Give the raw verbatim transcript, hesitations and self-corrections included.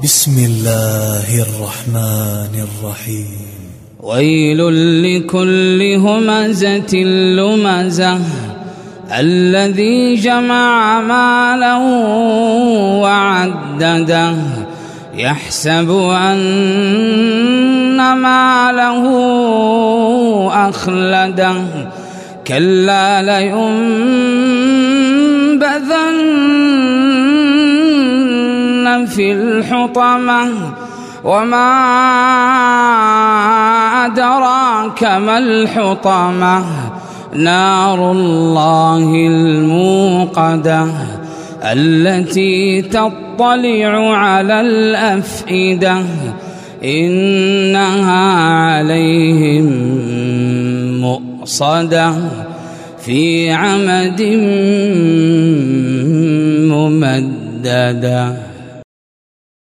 بسم الله الرحمن الرحيم. ويل لكل همزة لمزة الذي جمع مالا وعدده يحسب أن ماله أخلده كلا لينبذن في الحطمة وما أدراك ما الحطمة نار الله الموقدة التي تطلع على الأفئدة إنها عليهم مؤصدة في عمد ممددة.